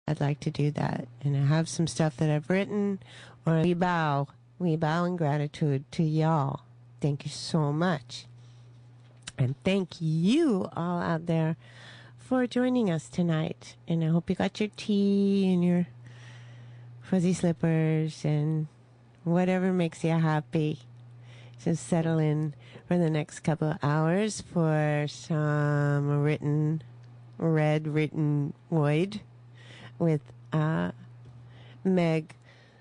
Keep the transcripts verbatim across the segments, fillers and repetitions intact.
I'd like to do that. And I have some stuff that I've written. Or we bow. We bow in gratitude to y'all. Thank you so much. And thank you all out there for joining us tonight. And I hope you got your tea and your fuzzy slippers and whatever makes you happy. Just settle in for the next couple of hours for some written, read, written word with uh, Meg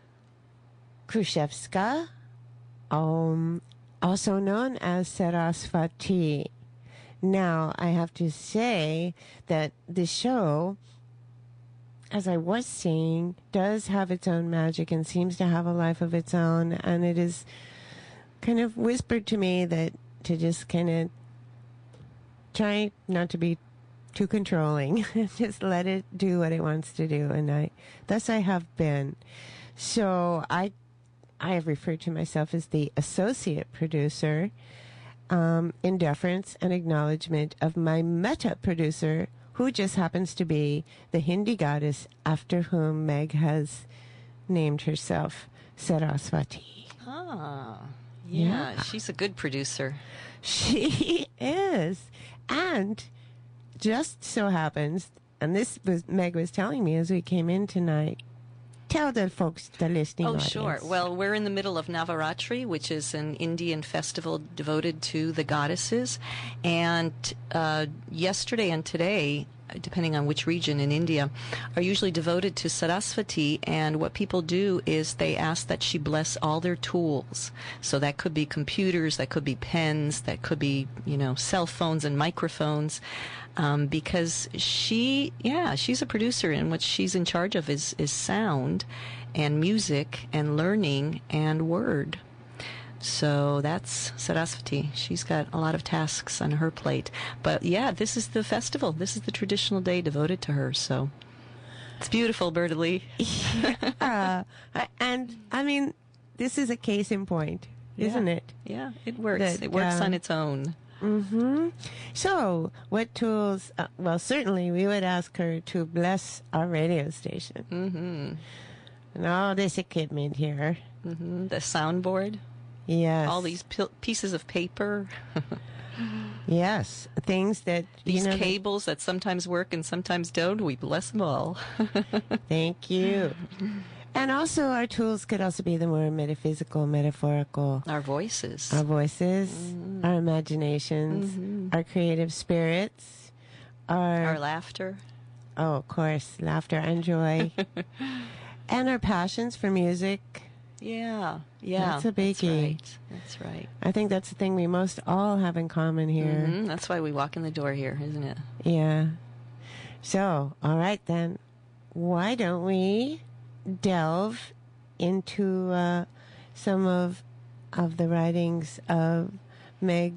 Kruszewska, um, also known as Saraswati. Now, I have to say that the show, as I was saying, does have its own magic and seems to have a life of its own, and it is kind of whispered to me that to just kind of try not to be too controlling, just let it do what it wants to do, and I, thus I have been. So I, I have referred to myself as the associate producer, um, in deference and acknowledgement of my meta producer, who just happens to be the Hindi goddess after whom Meg has named herself, Saraswati. Ah, yeah, yeah. She's a good producer. She is, and just so happens, and this was Meg was telling me as we came in tonight. Tell the folks, the listening Oh, audience. sure. Well, we're in the middle of Navaratri, which is an Indian festival devoted to the goddesses. And uh, yesterday and today, depending on which region in India, are usually devoted to Saraswati. And what people do is they ask that she bless all their tools. So that could be computers, that could be pens, that could be, you know, cell phones and microphones. Um, because she, yeah, she's a producer, and what she's in charge of is, is sound and music and learning and word. So that's Saraswati. She's got a lot of tasks on her plate. But yeah, this is the festival. This is the traditional day devoted to her. So it's beautiful, Berta Lee. Yeah. And I mean, this is a case in point, isn't yeah. it? Yeah, it works. That, it works uh, on its own. Mm-hmm. So, what tools? Uh, well, certainly we would ask her to bless our radio station. Mm-hmm. And all this equipment here. Mm-hmm. The soundboard. Yes. All these p- pieces of paper. Yes. Things that, These you know, cables that sometimes work and sometimes don't. We bless them all. Thank you. And also our tools could also be the more metaphysical, metaphorical. Our voices. Our voices, mm-hmm. our imaginations, mm-hmm. our creative spirits. Our, our laughter. Oh, of course, laughter and joy. And our passions for music. Yeah, yeah. That's a biggie. That's right. That's right. I think that's the thing we most all have in common here. Mm-hmm. That's why we walk in the door here, isn't it? Yeah. So, all right then. Why don't we delve into uh, some of of the writings of Meg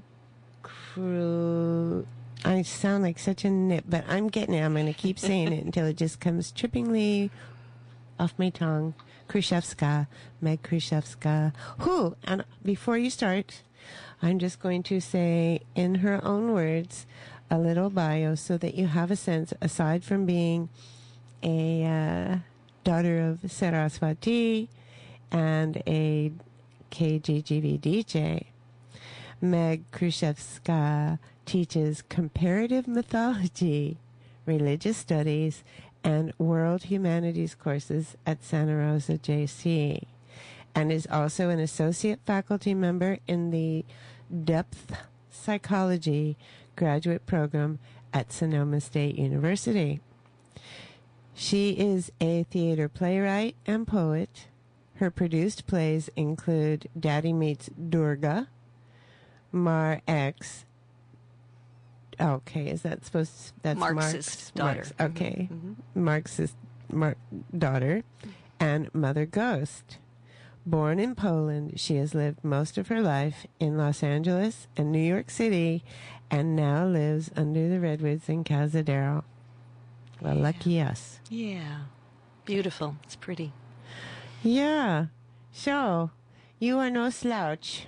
Kru... I sound like such a nip, but I'm getting it. I'm going to keep saying it until it just comes trippingly off my tongue. Kruszewska, Meg Kruszewska, who, and before you start, I'm just going to say in her own words a little bio so that you have a sense, aside from being a uh, daughter of Saraswati and a K G G V D J, Meg Kruszewska teaches comparative mythology, religious studies, and world humanities courses at Santa Rosa J C, and is also an associate faculty member in the Depth Psychology graduate program at Sonoma State University. She is a theater playwright and poet. Her produced plays include Daddy Meets Durga, Mar X. Okay, is that supposed to, that's Marxist Marx, daughter. Marx, okay. Mm-hmm. Marxist Mar- daughter and Mother Ghost. Born in Poland, she has lived most of her life in Los Angeles and New York City and now lives under the redwoods in Cazadero. Well, yeah. lucky us. Yeah. Beautiful. It's pretty. Yeah. So, you are no slouch.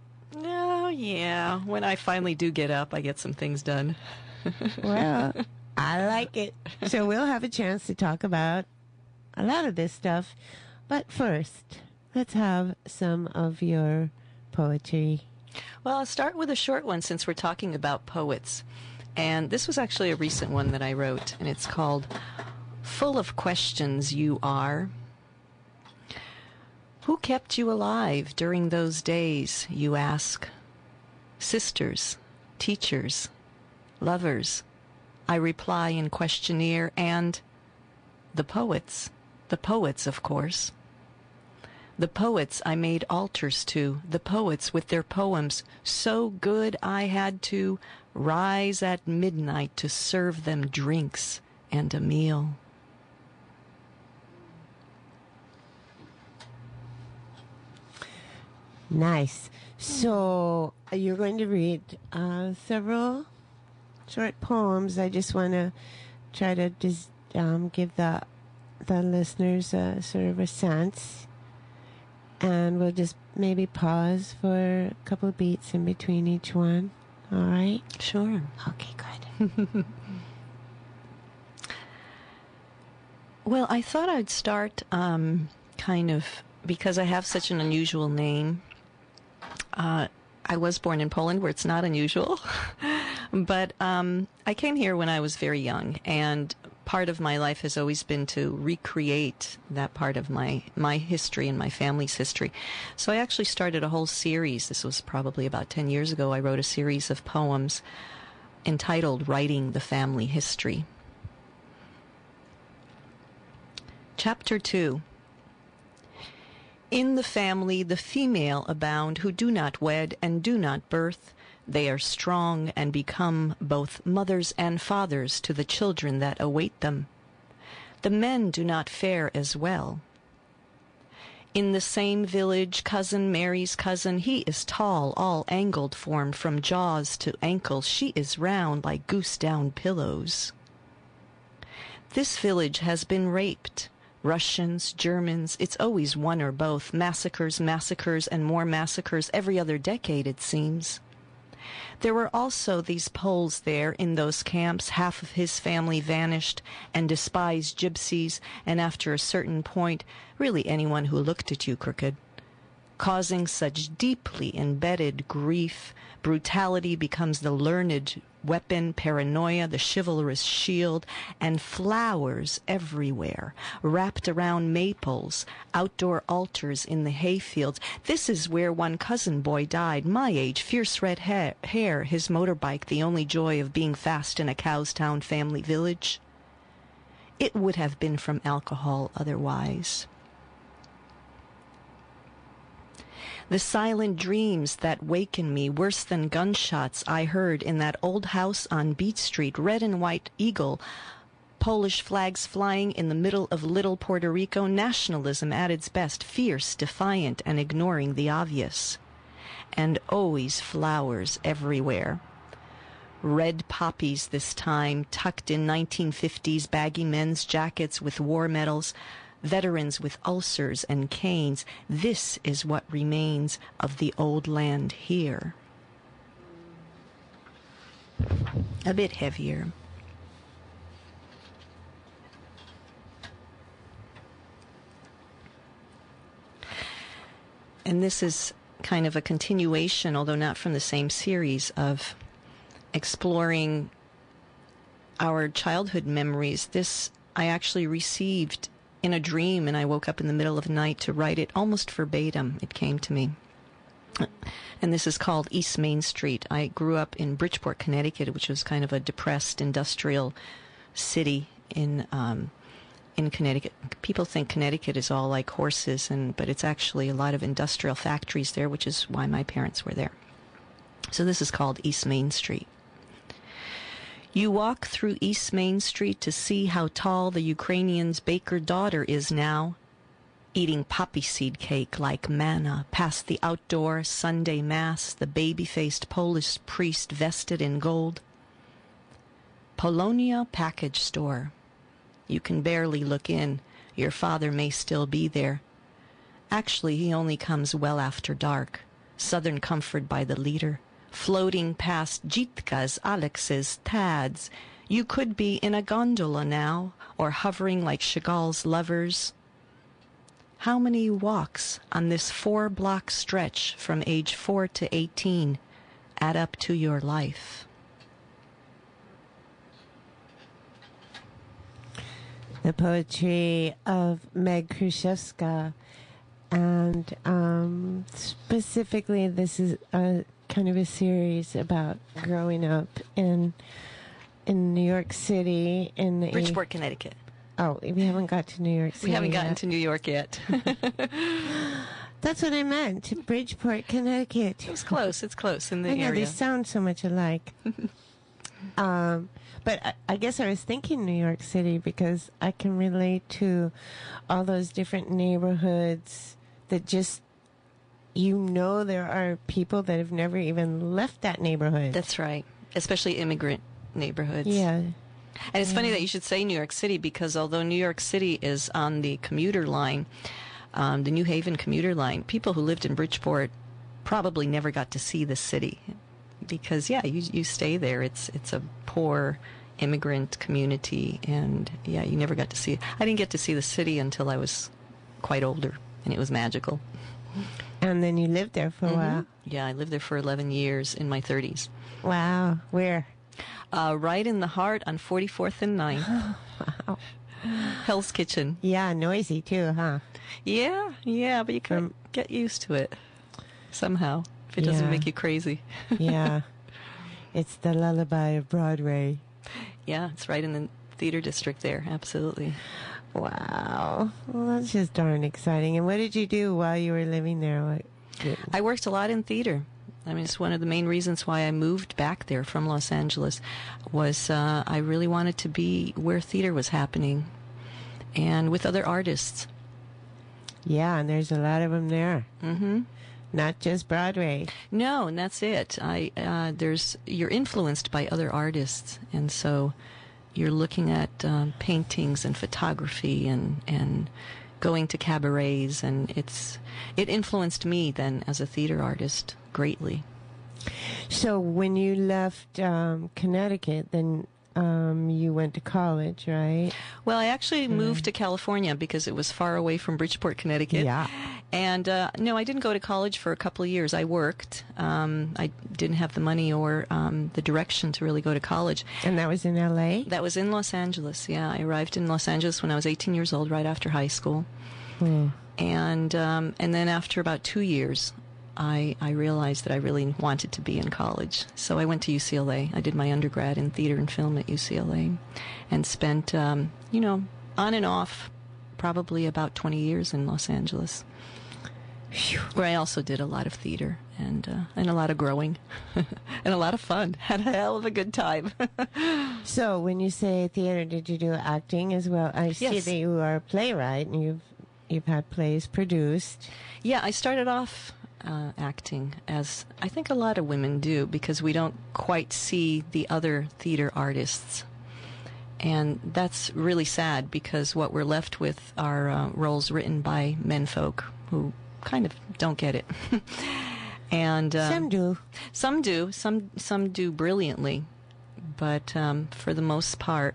Oh, yeah. When I finally do get up, I get some things done. Well, I like it. So we'll have a chance to talk about a lot of this stuff. But first, let's have some of your poetry. Well, I'll start with a short one since we're talking about poets. And this was actually a recent one that I wrote, and it's called Full of Questions You Are. Who kept you alive during those days, you ask? Sisters, teachers, lovers, I reply in questionnaire, and the poets, the poets, of course. The poets I made altars to, the poets with their poems so good I had to rise at midnight to serve them drinks and a meal. Nice. So you're going to read uh, several short poems. I just want to try to just um, give the the listeners a sort of a sense, and we'll just maybe pause for a couple of beats in between each one. All right? Sure. Okay, good. Well, I thought I'd start um, kind of, because I have such an unusual name. Uh, I was born in Poland, where it's not unusual. But um, I came here when I was very young, and part of my life has always been to recreate that part of my, my history and my family's history. So I actually started a whole series. This was probably about ten years ago. I wrote a series of poems entitled Writing the Family History. Chapter two. In the family the female abound who do not wed and do not birth. They are strong and become both mothers and fathers to the children that await them. The men do not fare as well. In the same village, cousin marries cousin. He is tall, all angled form from jaws to ankles. She is round like goose-down pillows. This village has been raped. Russians, Germans, it's always one or both. Massacres, massacres, and more massacres every other decade, it seems. There were also these Poles there in those camps. Half of his family vanished, and despised gypsies, and after a certain point, really anyone who looked at you crooked. Causing such deeply embedded grief, brutality becomes the learned weapon, paranoia the chivalrous shield, and flowers everywhere, wrapped around maples, outdoor altars in the hayfields. This is where one cousin boy died, my age, fierce red hair, hair, his motorbike the only joy of being fast in a Cowstown family village. It would have been from alcohol otherwise. The silent dreams that waken me, worse than gunshots, I heard in that old house on Beat Street, red and white eagle, Polish flags flying in the middle of little Puerto Rico, nationalism at its best, fierce, defiant, and ignoring the obvious. And always flowers everywhere. Red poppies this time, tucked in nineteen fifties baggy men's jackets with war medals, veterans with ulcers and canes. This is what remains of the old land here. A bit heavier. And this is kind of a continuation, although not from the same series, of exploring our childhood memories. This I actually received in a dream, and I woke up in the middle of the night to write it almost verbatim. It came to me. And this is called East Main Street. I grew up in Bridgeport, Connecticut, which was kind of a depressed industrial city in um, in Connecticut. People think Connecticut is all like horses, and but it's actually a lot of industrial factories there, which is why my parents were there. So this is called East Main Street. You walk through East Main Street to see how tall the Ukrainian's baker daughter is now, eating poppy seed cake like manna, past the outdoor Sunday Mass, the baby-faced Polish priest vested in gold. Polonia Package Store. You can barely look in. Your father may still be there. Actually, he only comes well after dark. Southern comfort by the liter. Floating past Jitka's, Alex's, Tad's. You could be in a gondola now, or hovering like Chagall's lovers. How many walks on this four-block stretch from age four to eighteen add up to your life? The poetry of Meg Kruszewska, and um, specifically, this is a kind of a series about growing up in in New York City in the Bridgeport, Connecticut. Oh, we haven't got to New York City. We haven't gotten yet. to New York yet. That's what I meant. Bridgeport, Connecticut. It's close. It's close in the I know, area. they sound so much alike. um, but I, I guess I was thinking New York City because I can relate to all those different neighborhoods that just, you know, there are people that have never even left that neighborhood. That's right. Especially immigrant neighborhoods. Yeah. And it's yeah. funny that you should say New York City, because although New York City is on the commuter line, um, the New Haven commuter line, people who lived in Bridgeport probably never got to see the city. Because, yeah, you you stay there. It's it's a poor immigrant community, and, yeah, you never got to see it. I didn't get to see the city until I was quite older, and it was magical. And then you lived there for a Mm-hmm. while. Yeah, I lived there for eleven years in my thirties. Wow. Where? Uh, right in the heart on forty-fourth and ninth. Wow. Hell's Kitchen. Yeah, noisy too, huh? Yeah, yeah, but you can Um, get used to it somehow if it doesn't Yeah. make you crazy. Yeah. It's the lullaby of Broadway. Yeah, it's right in the theater district there. Absolutely. Wow. Well, that's just darn exciting. And what did you do while you were living there? What, did- I worked a lot in theater. I mean, it's one of the main reasons why I moved back there from Los Angeles was uh, I really wanted to be where theater was happening and with other artists. yeah, and there's a lot of them there. Mm-hmm. Not just Broadway. No, and that's it. I uh, there's you're influenced by other artists, and so you're looking at um, paintings and photography and and going to cabarets, and it's it influenced me then as a theater artist greatly. So when you left um, Connecticut, then um, you went to college, right? Well, I actually moved to California because it was far away from Bridgeport, Connecticut. Yeah. And uh, no, I didn't go to college for a couple of years. I worked. Um, I didn't have the money or um, the direction to really go to college. And that was in L A? That was in Los Angeles. Yeah, I arrived in Los Angeles when I was eighteen years old, right after high school. Hmm. And um, and then after about two years, I I realized that I really wanted to be in college. So I went to U C L A. I did my undergrad in theater and film at U C L A, and spent um, you know on and off probably about twenty years in Los Angeles, where I also did a lot of theater and uh, and a lot of growing and a lot of fun. Had a hell of a good time. So when you say theater, did you do acting as well? I see Yes. that you are a playwright and you've you've had plays produced. Yeah, I started off uh, acting, as I think a lot of women do, because we don't quite see the other theater artists. And that's really sad, because what we're left with are uh, roles written by menfolk who kind of don't get it. and um, Some do. Some do. Some some do brilliantly, but um, for the most part,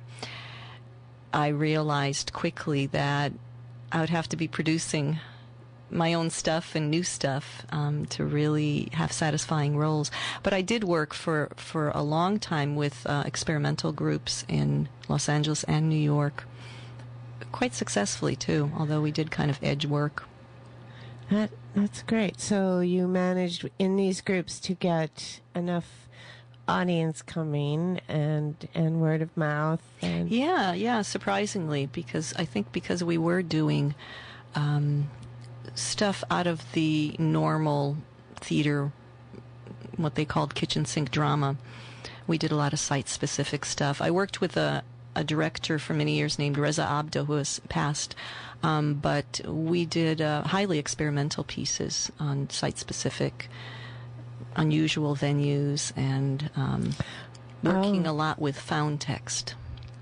I realized quickly that I would have to be producing my own stuff and new stuff um, to really have satisfying roles. But I did work for, for a long time with uh, experimental groups in Los Angeles and New York, quite successfully too, although we did kind of edge work. That that's great. So you managed in these groups to get enough audience coming and and word of mouth and Yeah, yeah, surprisingly, because I think because we were doing um, stuff out of the normal theater, what they called kitchen sink drama. We did a lot of site-specific stuff. I worked with a, a director for many years named Reza Abdo, who has passed, um, but we did uh, highly experimental pieces on site-specific, unusual venues, and um, working Oh. a lot with found text.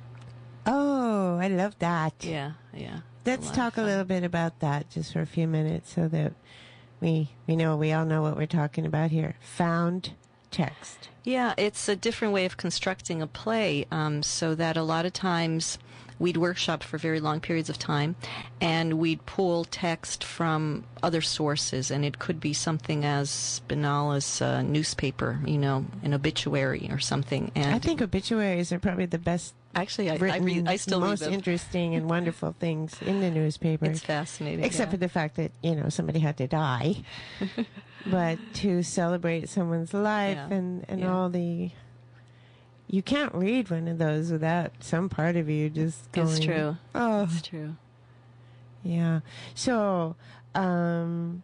Oh, I love that. Yeah, yeah. Let's lot of talk a fun. little bit about that just for a few minutes so that we we know we all know what we're talking about here. Found text. Yeah, it's a different way of constructing a play, um, so that a lot of times we'd workshop for very long periods of time, and we'd pull text from other sources, and it could be something as banal as a newspaper, you know, an obituary or something. And I think obituaries are probably the best actually, I, I, written, read, I still most read them. interesting and wonderful things in the newspaper. It's fascinating. Except yeah. for the fact that, you know, somebody had to die. But to celebrate someone's life Yeah. and, and Yeah. all the... You can't read one of those without some part of you just going... It's true. Oh, It's true. yeah. So, um...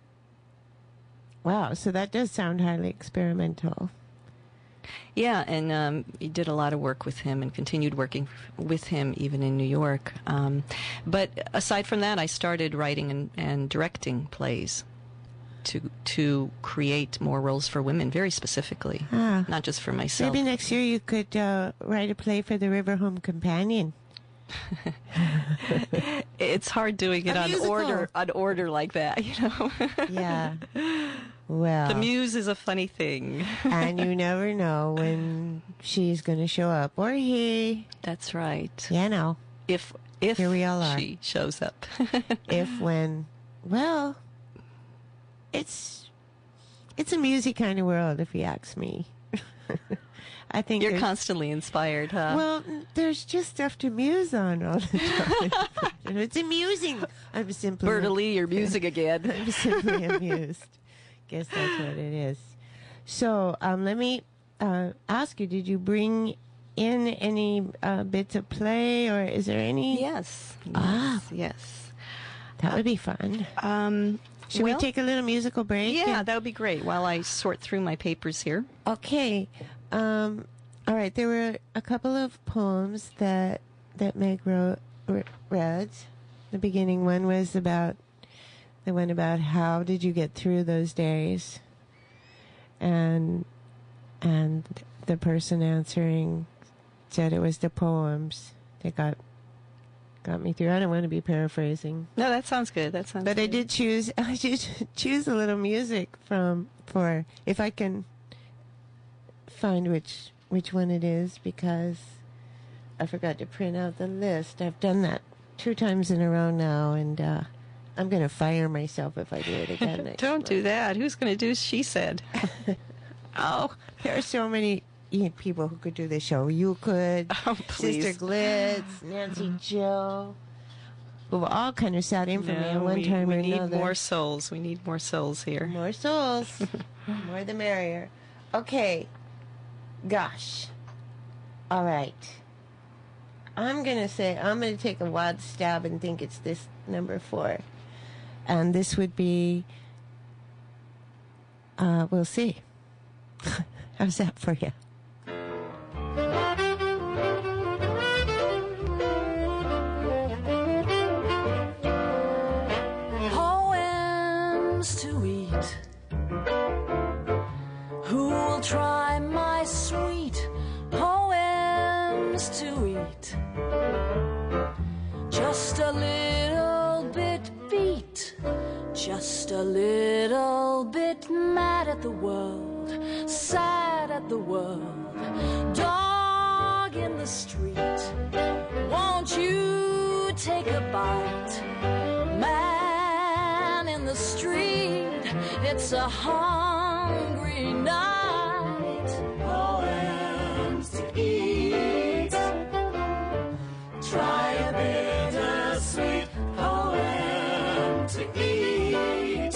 wow, so that does sound highly experimental. Yeah, and um, you did a lot of work with him and continued working f- with him even in New York. Um, but aside from that, I started writing and, and directing plays to to create more roles for women, very specifically, Ah. not just for myself. Maybe next year you could uh, write a play for the River Home Companion. It's hard doing it A on musical. order, on order like that, you know. Yeah. Well, The muse is a funny thing. and you never know when she's going to show up, or he. That's right. You know, If if Here we all are. she shows up. if when, well, it's it's a music kind of world, if you ask me. I think You're there's- constantly inspired, huh? Well, there's just stuff to muse on all the time. And it's amusing. I'm simply Bertalie, you're musing again. I'm simply amused. Guess that's what it is. So um, let me uh, ask you: did you bring in any uh, bits of play, or is there any? Yes. Yes. Ah. Yes. That would be fun. Um, Should well, we take a little musical break? Yeah, And- that would be great while I sort through my papers here. Okay. Um, all right. There were a couple of poems that that Meg wrote, re- read. The beginning one was about the one about how did you get through those days, and and the person answering said it was the poems that got got me through. I don't want to be paraphrasing, No, that sounds good. That sounds but good. I did choose I did choose a little music from for if I can find which which one it is, because I forgot to print out the list. I've done that two times in a row now, and uh, I'm going to fire myself if I do it again next Don't month. do that. Who's going to do She Said? Oh, there are so many you know, people who could do this show. You could, Oh, please. Sister Glitz, Nancy Jill, who all kind of sat in for me No, at one we, time we or need another. more souls. We need more souls here. More souls. More the merrier. Okay. Gosh. All right. I'm going to say, I'm going to take a wild stab and think it's this number four. And this would be, uh, we'll see. How's that for you? Poems to eat. Who will try my sweet poems to eat? Just a little bit beat, just a little bit mad at the world, sad at the world, dog in the street. Won't you take a bite? Man in the street, it's a hungry night. Poems to eat. Try a bittersweet poem to eat.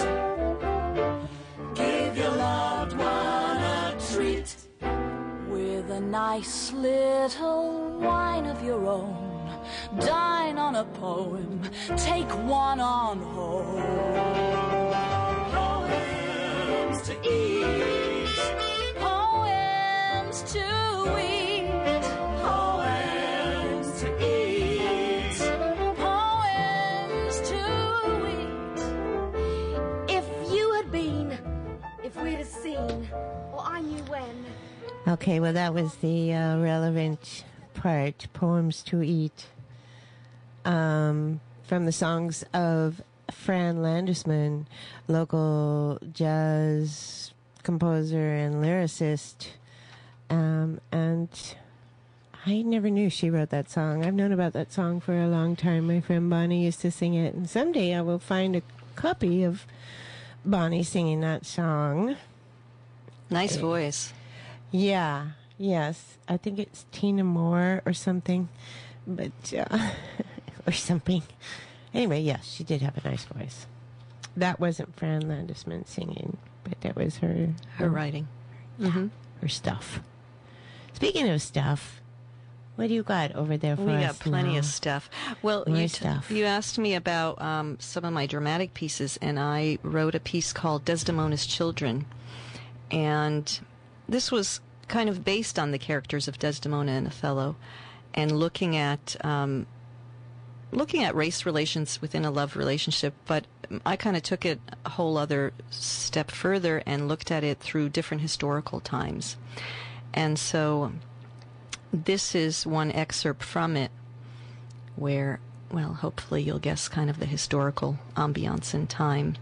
Give your loved one a treat with a nice little wine of your own. Dine on a poem, take one on home. Poems to eat, poems to eat, poems to eat, poems to eat. If you had been, if we'd have seen, or I knew when. Okay, well, that was the uh, relevant part, Poems to Eat, um, from the songs of Fran Landesman, local jazz composer and lyricist. Um, and I never knew she wrote that song. I've known about that song for a long time. My friend Bonnie used to sing it, and someday I will find a copy of Bonnie singing that song. Nice voice. Yeah, yes. I think it's Tina Moore or something, but uh, or something. Anyway, yes, she did have a nice voice. That wasn't Fran Landesman singing, but that was her Her writing. Mm-hmm. her stuff. Speaking of stuff, what do you got over there for We us got plenty now? of stuff. Well, More you, stuff. you asked me about um, some of my dramatic pieces, and I wrote a piece called Desdemona's Children. And this was kind of based on the characters of Desdemona and Othello, and looking at um, looking at race relations within a love relationship. But I kind of took it a whole other step further and looked at it through different historical times. And so this is one excerpt from it where, well, hopefully you'll guess kind of the historical ambiance and time.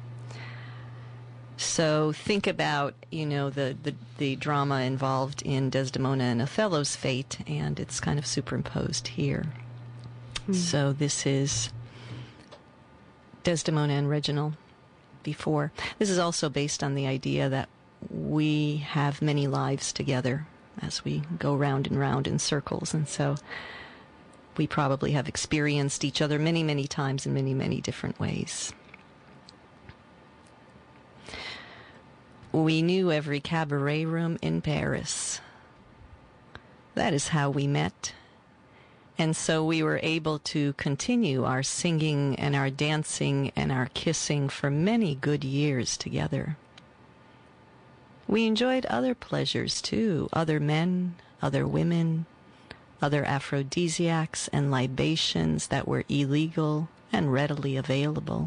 So think about, you know, the, the, the drama involved in Desdemona and Othello's fate, and it's kind of superimposed here. Mm. So this is Desdemona and Reginald before. This is also based on the idea that we have many lives together as we go round and round in circles, and so we probably have experienced each other many, many times in many, many different ways. We knew every cabaret room in Paris. That is how we met. And so we were able to continue our singing and our dancing and our kissing for many good years together. We enjoyed other pleasures too, other men, other women, other aphrodisiacs and libations that were illegal and readily available.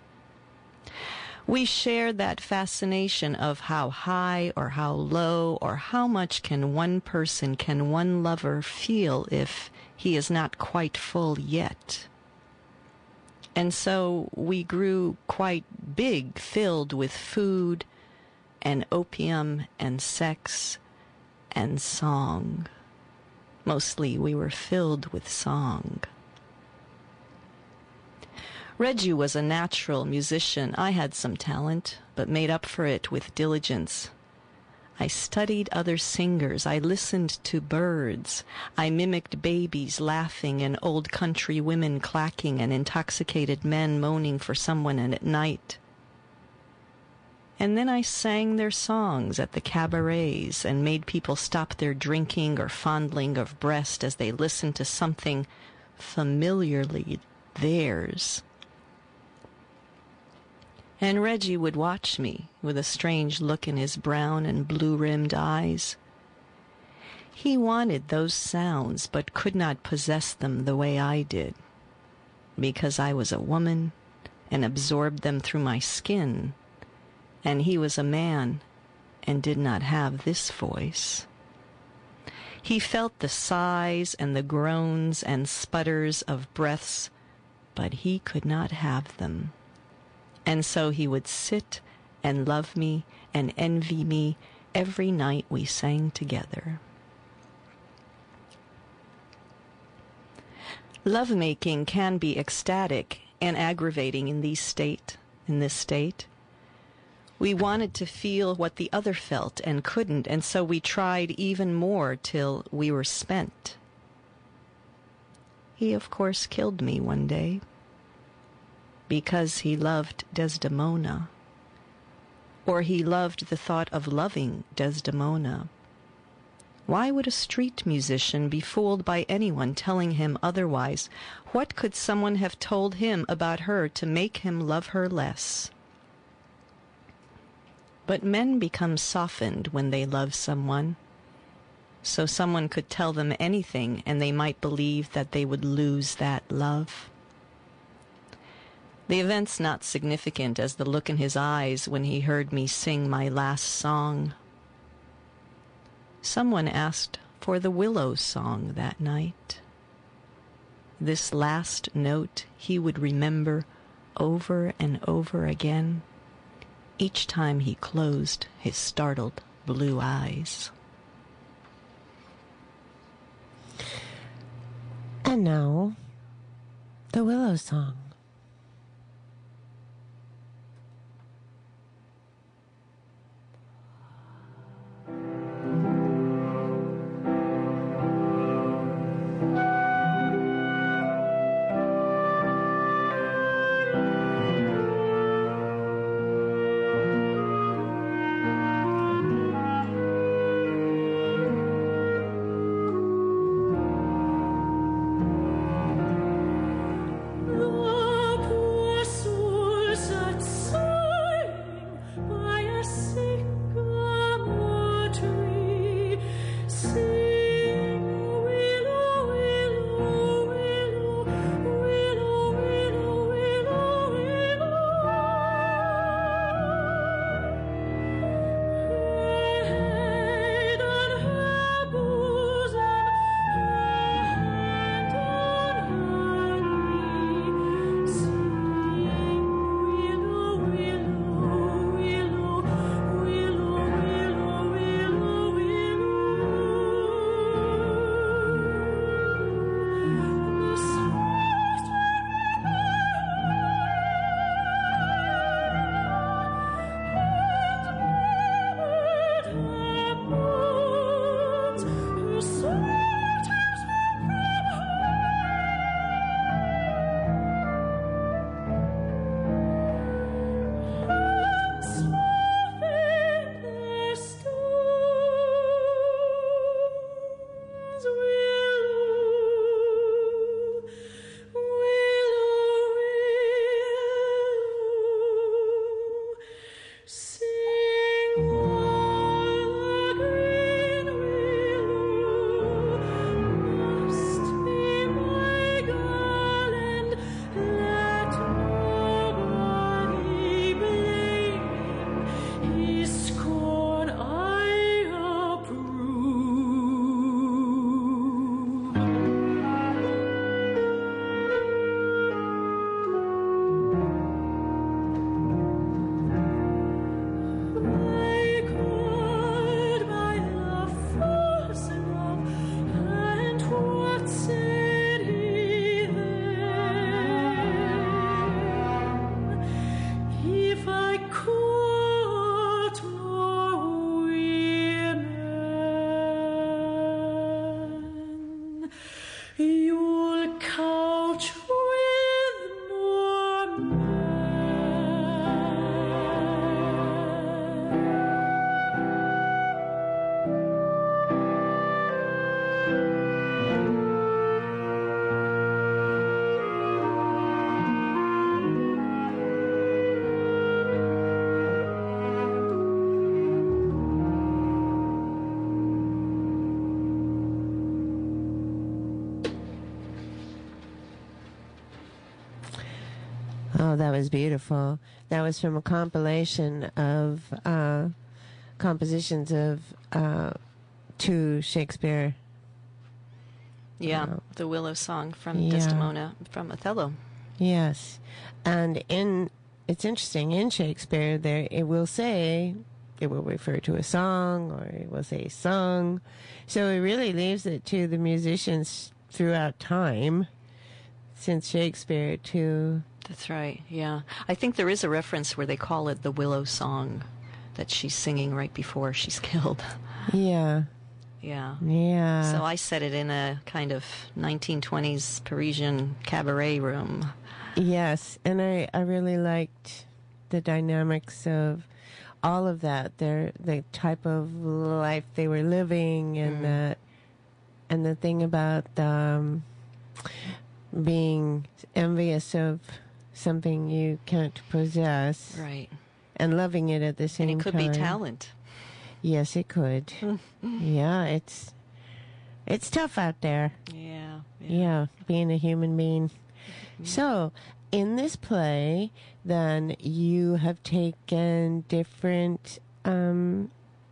We shared that fascination of how high or how low or how much can one person, can one lover feel if he is not quite full yet. And so we grew quite big, filled with food and opium and sex and song. Mostly we were filled with song. Reggie was a natural musician. I had some talent, but made up for it with diligence. I studied other singers. I listened to birds. I mimicked babies laughing and old country women clacking and intoxicated men moaning for someone at night. And then I sang their songs at the cabarets and made people stop their drinking or fondling of breast as they listened to something familiarly theirs. And Reggie would watch me with a strange look in his brown and blue-rimmed eyes. He wanted those sounds, but could not possess them the way I did, because I was a woman and absorbed them through my skin, and he was a man and did not have this voice. He felt the sighs and the groans and sputters of breaths, but he could not have them. And so he would sit and love me and envy me every night we sang together. Lovemaking can be ecstatic and aggravating in these state, in this state. We wanted to feel what the other felt and couldn't, and so we tried even more till we were spent. He, of course, killed me one day, because he loved Desdemona, or he loved the thought of loving Desdemona. Why would a street musician be fooled by anyone telling him otherwise? What could someone have told him about her to make him love her less? But men become softened when they love someone, so someone could tell them anything and they might believe that they would lose that love. The event's not significant as the look in his eyes when he heard me sing my last song. Someone asked for the Willow Song that night. This last note he would remember over and over again, each time he closed his startled blue eyes. And now, the Willow Song. Oh, that was beautiful. That was from a compilation of uh, compositions of uh, to Shakespeare. Yeah, Uh, the Willow Song from yeah. Desdemona from Othello. Yes. And in it's interesting, in Shakespeare, there it will say, it will refer to a song, or it will say sung. So it really leaves it to the musicians throughout time, since Shakespeare, to... That's right, yeah. I think there is a reference where they call it the Willow Song that she's singing right before she's killed. Yeah. Yeah. Yeah. So I said it in a kind of nineteen twenties Parisian cabaret room. Yes, and I, I really liked the dynamics of all of that. Their the type of life they were living, and Mm. that, and the thing about um, being envious of something you can't possess, Right. and loving it at the same And it could time. be talent. Yes, it could. Yeah, it's it's tough out there. Yeah. Yeah, being a human being. So, in this play, then you have taken different um,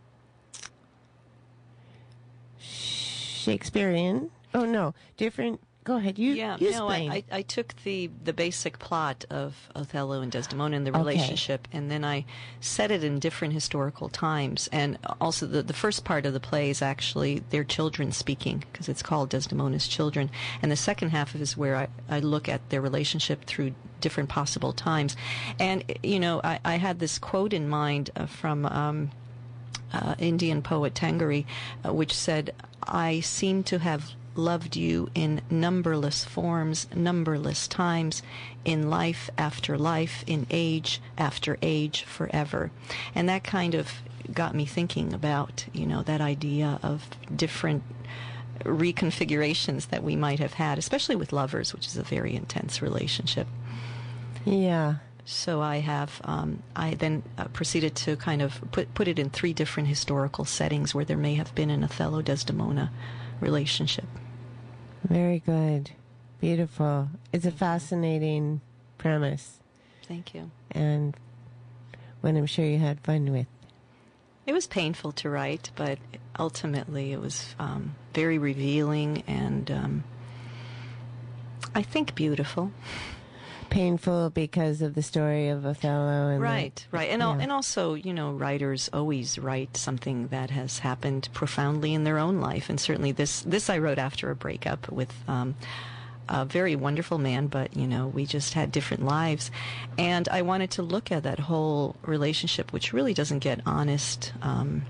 Shakespearean, oh no, different go ahead. You, yeah, you no, I, explain. I, I took the, the basic plot of Othello and Desdemona and the Okay. relationship, and then I set it in different historical times. And also, the, the first part of the play is actually their children speaking, because it's called Desdemona's Children. And the second half is where I, I look at their relationship through different possible times. And, you know, I, I had this quote in mind uh, from um, uh, Indian poet Tangari, uh, which said, "I seem to have loved you in numberless forms, numberless times, in life after life, in age after age, forever." And that kind of got me thinking about, you know, that idea of different reconfigurations that we might have had, especially with lovers, which is a very intense relationship. Yeah. So I have, um, I then uh, proceeded to kind of put put it in three different historical settings where there may have been an Othello-Desdemona relationship. Very good. Beautiful. It's a fascinating premise, Thank you. and one I'm sure you had fun with. It was painful to write, but ultimately it was um, very revealing and um, I think beautiful. Painful because of the story of Othello, and Right, the, right. And, al- yeah. and also, you know, writers always write something that has happened profoundly in their own life. And certainly this, this I wrote after a breakup with um, a very wonderful man, but, you know, we just had different lives. And I wanted to look at that whole relationship, which really doesn't get honest, um,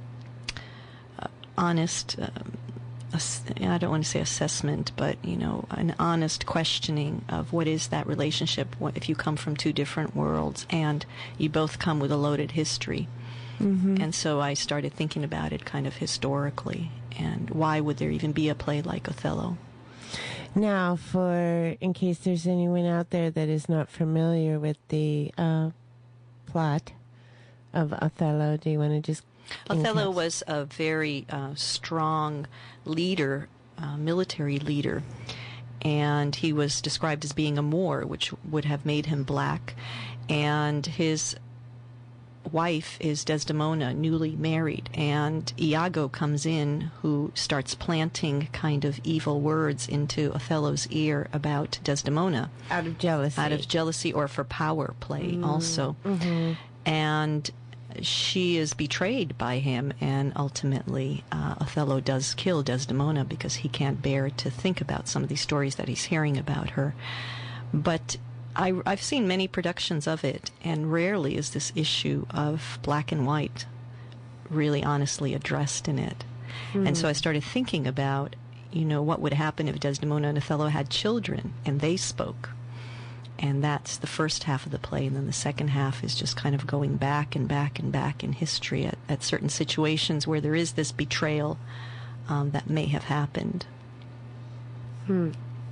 uh, honest, um, ass- I don't want to say assessment, but, you know, an honest questioning of what is that relationship what, if you come from two different worlds and you both come with a loaded history. Mm-hmm. And so I started thinking about it kind of historically, and why would there even be a play like Othello? Now, for in case there's anyone out there that is not familiar with the uh, plot of Othello, do you want to just Othello encaps- was a very uh, strong leader, uh, military leader, and he was described as being a Moor, which would have made him black, and his wife is Desdemona, newly married, and Iago comes in, who starts planting kind of evil words into Othello's ear about Desdemona, out of jealousy? out of jealousy or for power play also. Mm-hmm. And she is betrayed by him, and ultimately uh, Othello does kill Desdemona because he can't bear to think about some of these stories that he's hearing about her. But I, I've seen many productions of it, and rarely is this issue of black and white really honestly addressed in it. Mm. And so I started thinking about, you know, what would happen if Desdemona and Othello had children and they spoke. And that's the first half of the play, and then the second half is just kind of going back and back and back in history at, at certain situations where there is this betrayal um, that may have happened. Hmm.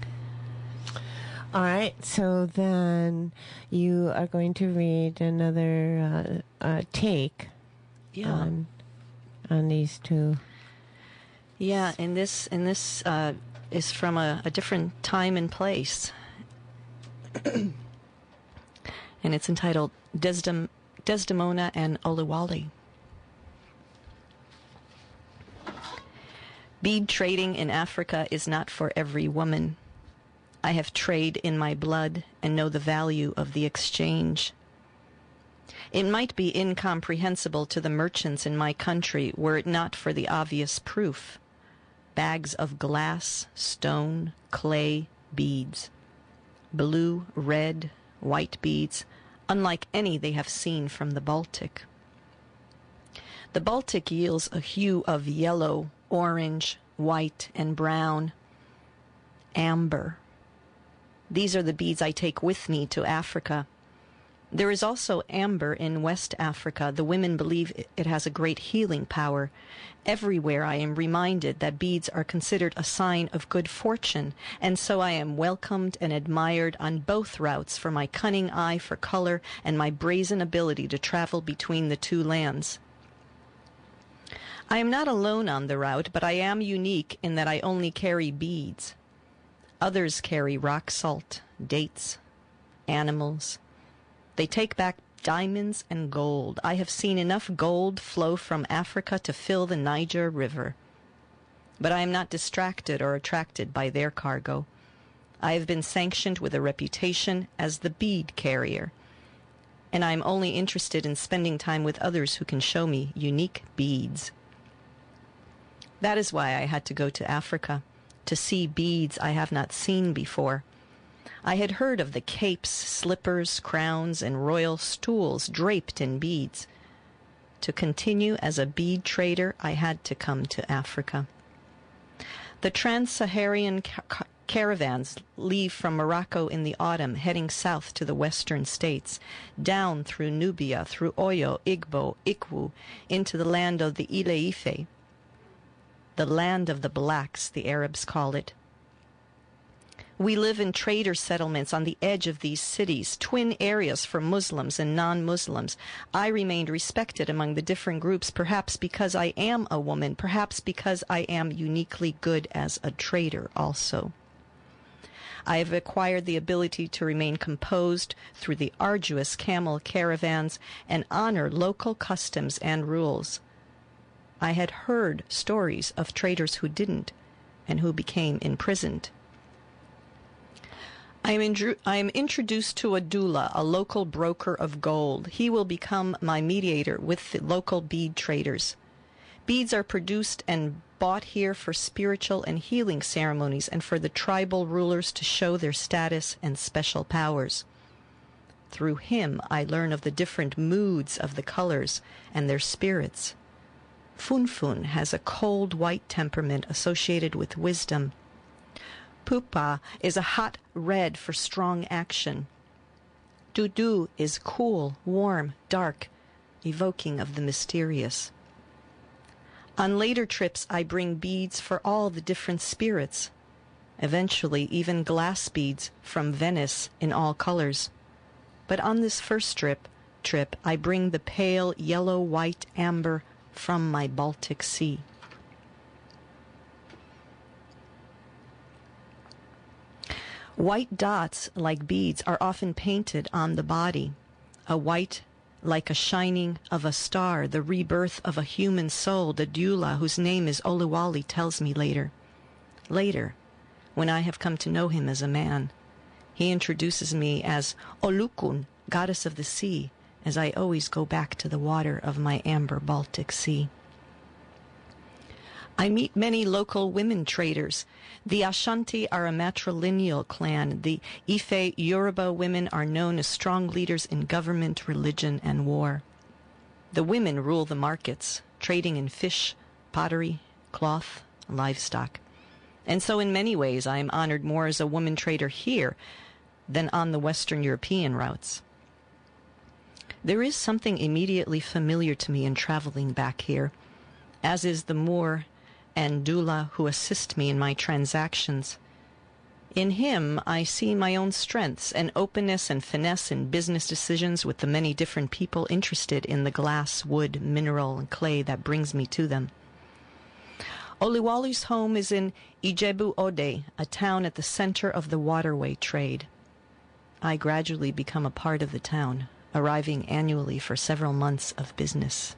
All right, so then you are going to read another uh, uh, take Yeah. on on these two. Yeah, and this and this uh, is from a, a different time and place, and it's entitled Desdem- Desdemona and Oluwale. Bead trading in Africa is not for every woman. I have trade in my blood and know the value of the exchange. It might be incomprehensible to the merchants in my country were it not for the obvious proof. Bags of glass, stone, clay, beads. Blue, red, white beads, unlike any they have seen from the Baltic. The Baltic yields a hue of yellow, orange, white, and brown. Amber. These are the beads I take with me to Africa. There is also amber in West Africa. The women believe it has a great healing power. Everywhere I am reminded that beads are considered a sign of good fortune, and so I am welcomed and admired on both routes for my cunning eye for color and my brazen ability to travel between the two lands. I am not alone on the route, but I am unique in that I only carry beads. Others carry rock salt, dates, animals. They take back diamonds and gold. I have seen enough gold flow from Africa to fill the Niger River. But I am not distracted or attracted by their cargo. I have been sanctioned with a reputation as the bead carrier, and I am only interested in spending time with others who can show me unique beads. That is why I had to go to Africa, to see beads I have not seen before. I had heard of the capes, slippers, crowns, and royal stools draped in beads. To continue as a bead trader, I had to come to Africa. The trans-Saharan ca- caravans leave from Morocco in the autumn, heading south to the western states, down through Nubia, through Oyo, Igbo, Ikwu, into the land of the Ile-Ife, the land of the blacks, the Arabs call it. We live in trader settlements on the edge of these cities, twin areas for Muslims and non-Muslims. I remained respected among the different groups, perhaps because I am a woman, perhaps because I am uniquely good as a trader also. I have acquired the ability to remain composed through the arduous camel caravans and honor local customs and rules. I had heard stories of traders who didn't and who became imprisoned. I am, indru- I am introduced to a doula, a local broker of gold. He will become my mediator with the local bead traders. Beads are produced and bought here for spiritual and healing ceremonies and for the tribal rulers to show their status and special powers. Through him, I learn of the different moods of the colors and their spirits. Funfun has a cold white temperament associated with wisdom. Pupa is a hot red for strong action. Dudu is cool, warm, dark, evoking of the mysterious. On later trips, I bring beads for all the different spirits. Eventually, even glass beads from Venice in all colors. But on this first trip, trip, I bring the pale yellow, white, amber from my Baltic Sea. White dots, like beads, are often painted on the body. A white like a shining of a star, the rebirth of a human soul, the doula, whose name is Oluwale, tells me later. Later, when I have come to know him as a man, he introduces me as Olukun, goddess of the sea, as I always go back to the water of my amber Baltic Sea. I meet many local women traders. The Ashanti are a matrilineal clan. The Ife Yoruba women are known as strong leaders in government, religion, and war. The women rule the markets, trading in fish, pottery, cloth, livestock. And so in many ways I am honored more as a woman trader here than on the Western European routes. There is something immediately familiar to me in traveling back here, as is the Moor and doula who assist me in my transactions. In him, I see my own strengths and openness and finesse in business decisions with the many different people interested in the glass, wood, mineral, and clay that brings me to them. Oluwale's home is in Ijebu Ode, a town at the center of the waterway trade. I gradually become a part of the town, arriving annually for several months of business.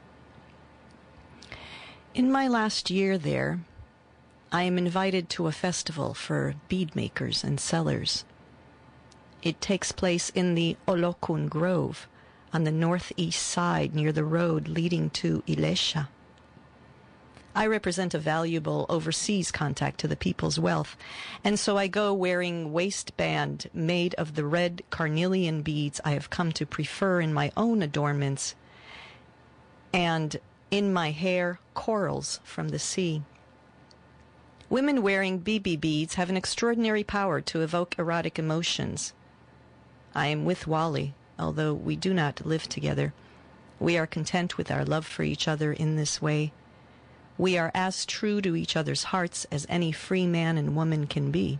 In my last year there, I am invited to a festival for bead makers and sellers. It takes place in the Olokun Grove on the northeast side near the road leading to Ilesha. I represent a valuable overseas contact to the people's wealth, and so I go wearing waistband made of the red carnelian beads I have come to prefer in my own adornments, and in my hair, corals from the sea. Women wearing B B beads have an extraordinary power to evoke erotic emotions. I am with Wally, although we do not live together. We are content with our love for each other in this way. We are as true to each other's hearts as any free man and woman can be.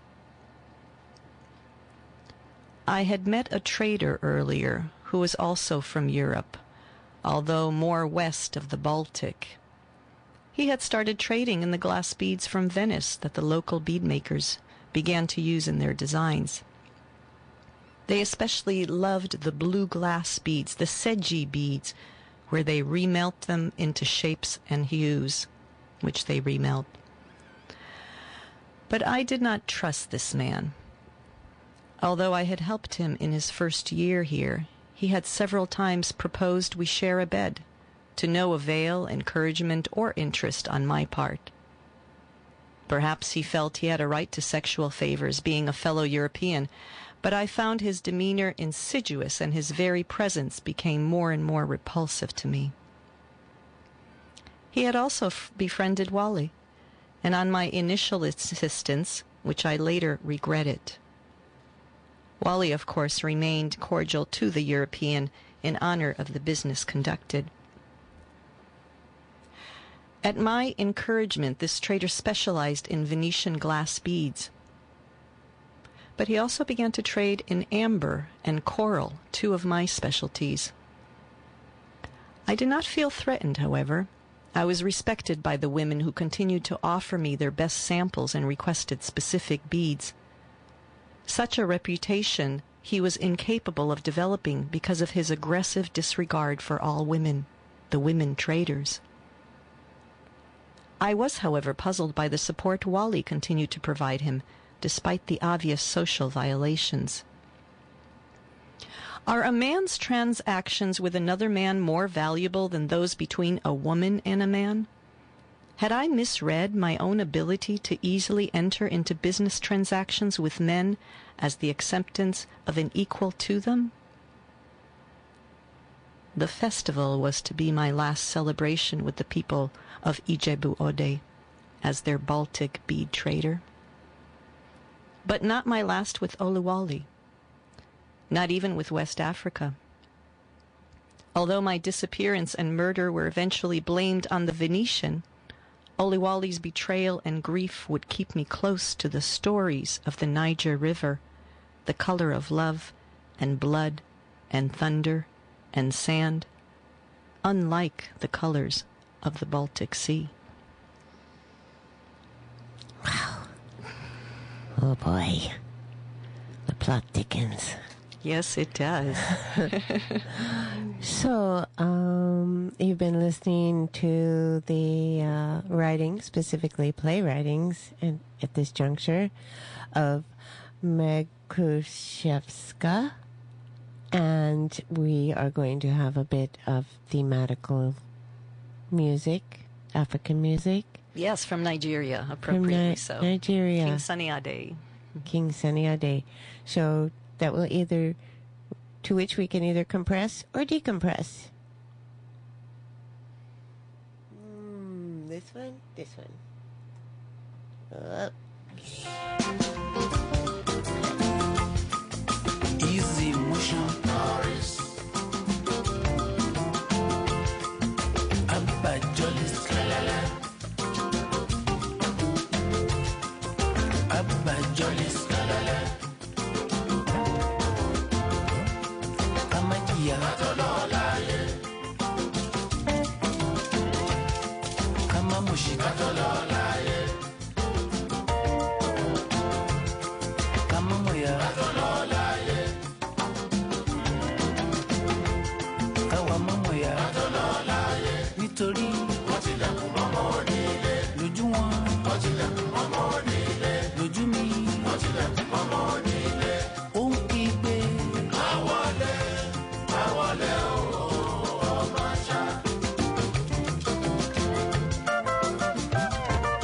I had met a trader earlier who was also from Europe, although more west of the Baltic. He had started trading in the glass beads from Venice that the local bead makers began to use in their designs. They especially loved the blue glass beads, the Seji beads, where they remelt them into shapes and hues, which they remelt. But I did not trust this man. Although I had helped him in his first year here, he had several times proposed we share a bed, to no avail, encouragement, or interest on my part. Perhaps he felt he had a right to sexual favors, being a fellow European, but I found his demeanor insidious, and his very presence became more and more repulsive to me. He had also f- befriended Wally, and on my initial insistence, which I later regretted. Wally, of course, remained cordial to the European in honor of the business conducted. At my encouragement, this trader specialized in Venetian glass beads. But he also began to trade in amber and coral, two of my specialties. I did not feel threatened, however. I was respected by the women who continued to offer me their best samples and requested specific beads. Such a reputation he was incapable of developing because of his aggressive disregard for all women, the women traders. I was, however, puzzled by the support Wally continued to provide him, despite the obvious social violations. Are a man's transactions with another man more valuable than those between a woman and a man? Had I misread my own ability to easily enter into business transactions with men as the acceptance of an equal to them? The festival was to be my last celebration with the people of Ijebu-Ode as their Baltic bead trader. But not my last with Oluwole, not even with West Africa. Although my disappearance and murder were eventually blamed on the Venetian, Oluwole's betrayal and grief would keep me close to the stories of the Niger River, the color of love and blood and thunder and sand, unlike the colors of the Baltic Sea. Wow. Oh boy. The plot thickens. Yes, it does. So, um, you've been listening to the uh, writing, specifically play writings, and at this juncture, of Meg Kruszewska, and we are going to have a bit of thematical music, African music. Yes, from Nigeria, appropriately Ni- so. Nigeria. King Sunny Ade. King Sunny Ade. So that will either, to which we can either compress or decompress. Mm, this one, this one. Up. Easy motion. Paris. Abba Jolly Skalala. Abba Jolly Skalala. Kamakia. Katolola. Kamamushi. Katolola. Kamamoya. Katolola. Kawamoya. Katolola. Nítorí wọ́n tilẹ̀kùn mọ́mọ́ onílé. Lójú wọn. Wọ́n tilẹ̀kùn mọ́mọ́ onílé. Lójú mi. Wọ́n tilẹ̀kùn mọ́mọ́ onílé. Ó ń kígbe. Má wọlé, má wọlé o, ọmọ àṣà.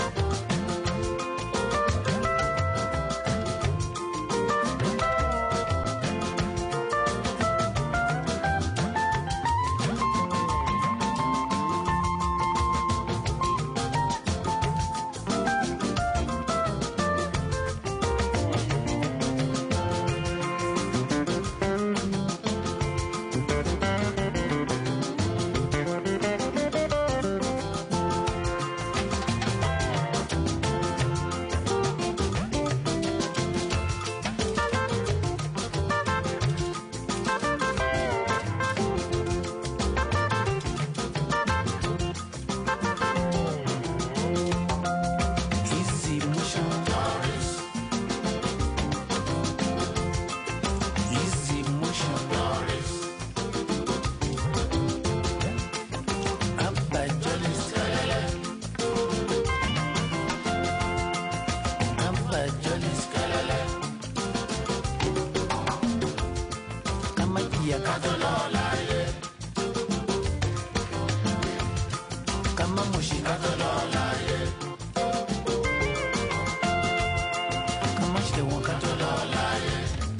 jìyà ká tó lọ láyé. Ká má mọ̀ ṣe ká tó lọ láyé. Ká má ṣe wọn ká tó lọ láyé.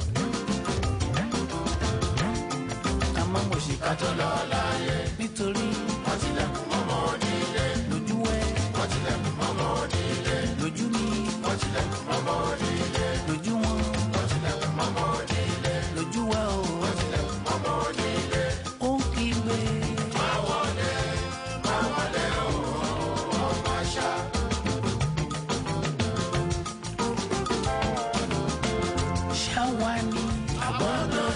Ká má mọ̀ ṣe ká tó lọ láyé. Nítorí wọ́n tilẹ̀kùn mọ́mọ́ onílé. Lójú ẹ̀ wọ́n tilẹ̀kùn mọ́mọ́ onílé. Lójú mi wọ́n tilẹ̀kùn mọ́mọ́ onílé. Lójú wọn wọ́n tilẹ̀kùn mọ́mọ́ onílé. Lójú wa o wọ́n tilẹ̀kùn mọ́mọ́ onílé. Ó ń kígbe. Máa wọlé, máa wọlé o, ọmọ àṣà. Ṣáwa ni àgbọ̀dọ̀